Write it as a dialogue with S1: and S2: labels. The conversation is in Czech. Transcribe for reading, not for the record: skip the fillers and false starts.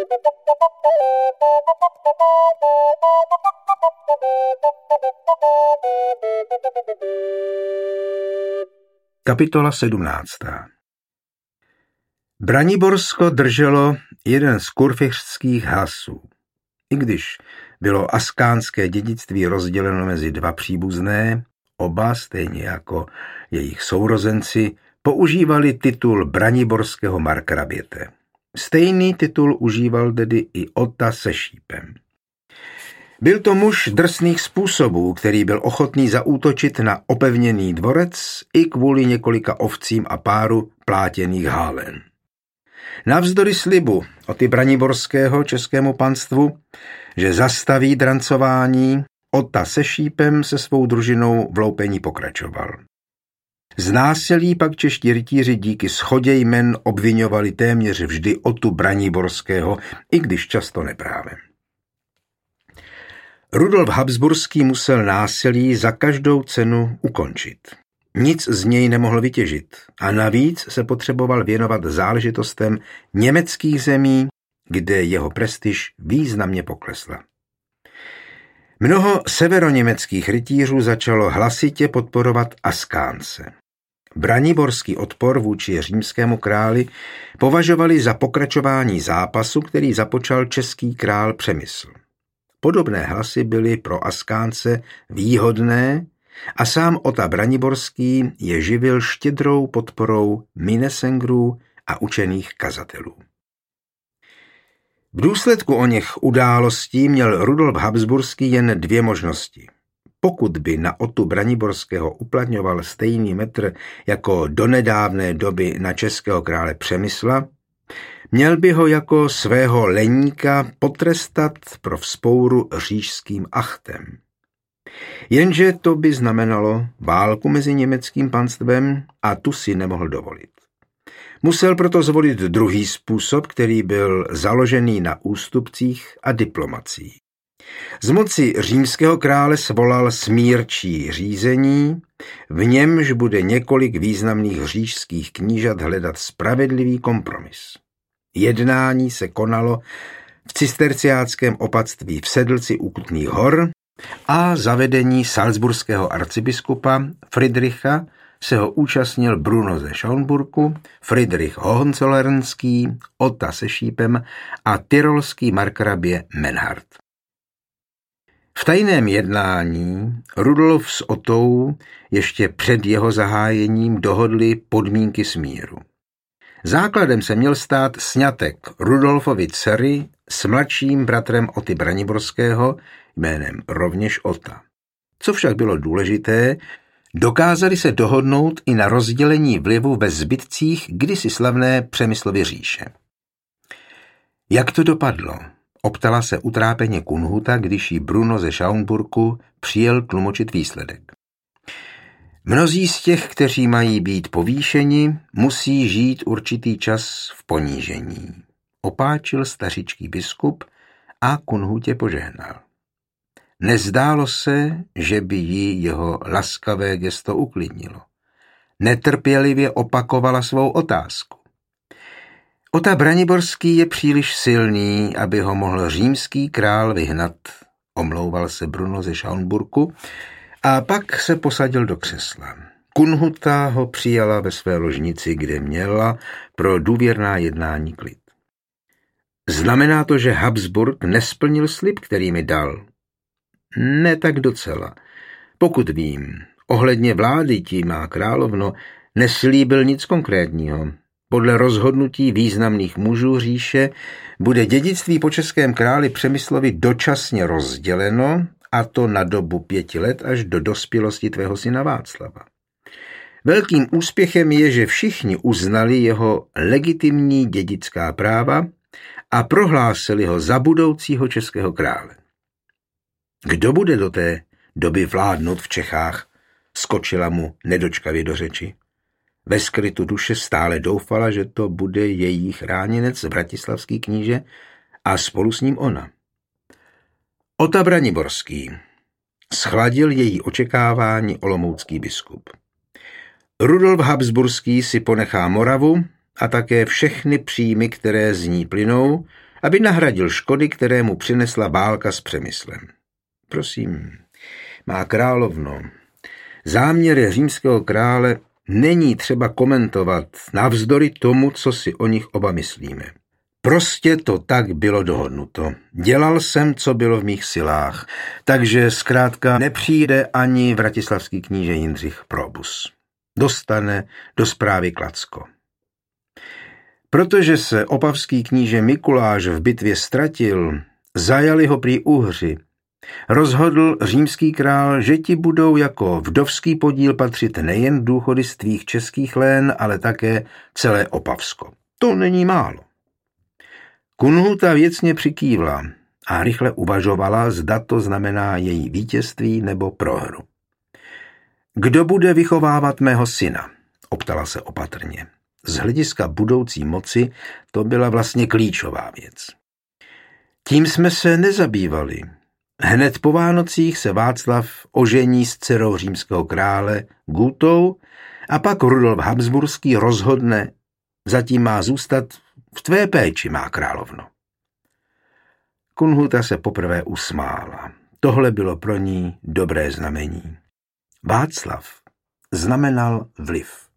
S1: Kapitola 17. Braniborsko drželo jeden z kurfiřtských hasů. I když bylo askánské dědictví rozděleno mezi dva příbuzné, oba, stejně jako jejich sourozenci, používali titul braniborského markraběte. Stejný titul užíval tedy i Ota se šípem. Byl to muž drsných způsobů, který byl ochotný zaútočit na opevněný dvorec i kvůli několika ovcím a páru plátěných hálen. Navzdory slibu Oty braniborského českému panstvu, že zastaví drancování, Ota se šípem se svou družinou v loupení pokračoval. Z násilí pak čeští rytíři díky shodě jmen obviňovali téměř vždy Otu braniborského, i když často neprávem. Rudolf Habsburský musel násilí za každou cenu ukončit. Nic z něj nemohl vytěžit a navíc se potřeboval věnovat záležitostem německých zemí, kde jeho prestiž významně poklesla. Mnoho severoněmeckých rytířů začalo hlasitě podporovat Askánce. Braniborský odpor vůči římskému králi považovali za pokračování zápasu, který započal český král Přemysl. Podobné hlasy byly pro Askánce výhodné a sám Ota braniborský je živil štědrou podporou Minnesengrů a učených kazatelů. V důsledku oněch událostí měl Rudolf Habsburský jen dvě možnosti. Pokud by na Otu braniborského uplatňoval stejný metr jako do nedávné doby na českého krále Přemysla, měl by ho jako svého leníka potrestat pro vzpouru říšským achtem. Jenže to by znamenalo válku mezi německým panstvem a tu si nemohl dovolit. Musel proto zvolit druhý způsob, který byl založený na ústupcích a diplomacii. Z moci římského krále svolal smírčí řízení, v němž bude několik významných říšských knížat hledat spravedlivý kompromis. Jednání se konalo v cisterciáckém opatství v Sedlci u Kutných Hor a zavedení salzburského arcibiskupa Friedricha se ho účastnil Bruno ze Schaumburku, Friedrich Hohenzollernský, Ota se šípem a tyrolský markrabě Menhard. V tajném jednání Rudolf s Otou ještě před jeho zahájením dohodli podmínky smíru. Základem se měl stát sňatek Rudolfovy dcery s mladším bratrem Oty braniborského jménem rovněž Ota. Co však bylo důležité, dokázali se dohodnout i na rozdělení vlivu ve zbytcích kdysi slavné Přemyslovy říše. Jak to dopadlo? Optala se utrápeně Kunhuta, když jí Bruno ze Schaumburku přijel tlumočit výsledek. Mnozí z těch, kteří mají být povýšeni, musí žít určitý čas v ponížení. Opáčil stařičký biskup a Kunhutě požehnal. Nezdálo se, že by jí jeho laskavé gesto uklidnilo. Netrpělivě opakovala svou otázku. Ota braniborský je příliš silný, aby ho mohl římský král vyhnat, omlouval se Bruno ze Schaumburku a pak se posadil do křesla. Kunhuta ho přijala ve své ložnici, kde měla pro důvěrná jednání klid. Znamená to, že Habsburg nesplnil slib, který mi dal? Ne tak docela. Pokud vím, ohledně vlády ti má královno neslíbil nic konkrétního. Podle rozhodnutí významných mužů říše bude dědictví po českém králi Přemyslovi dočasně rozděleno, a to na dobu 5 let až do dospělosti tvého syna Václava. Velkým úspěchem je, že všichni uznali jeho legitimní dědická práva a prohlásili ho za budoucího českého krále. Kdo bude do té doby vládnout v Čechách, skočila mu nedočkavě do řeči. Ve skrytu duše stále doufala, že to bude její chráněnec vratislavský kníže a spolu s ním ona. Ota braniborský. Schladil její očekávání olomoucký biskup. Rudolf Habsburský si ponechá Moravu a také všechny příjmy, které z ní plynou, aby nahradil škody, které mu přinesla válka s Přemyslem. Prosím, má královno, záměry římského krále není třeba komentovat navzdory tomu, co si o nich oba myslíme. Prostě to tak bylo dohodnuto. Dělal jsem, co bylo v mých silách, takže zkrátka nepřijde ani vratislavský kníže Jindřich Probus. Dostane do správy Kladsko. Protože se opavský kníže Mikuláš v bitvě ztratil, zajali ho prý Uhři. Rozhodl římský král, že ti budou jako vdovský podíl patřit nejen důchody z tvých českých lén, ale také celé Opavsko. To není málo. Kunhuta věcně přikývla a rychle uvažovala, zda to znamená její vítězství nebo prohru. Kdo bude vychovávat mého syna? Optala se opatrně. Z hlediska budoucí moci to byla vlastně klíčová věc. Tím jsme se nezabývali. Hned po Vánocích se Václav ožení s dcerou římského krále Gutou a pak Rudolf Habsburský rozhodne, zatím má zůstat v tvé péči, má královno. Kunhuta se poprvé usmála. Tohle bylo pro ní dobré znamení. Václav znamenal vliv.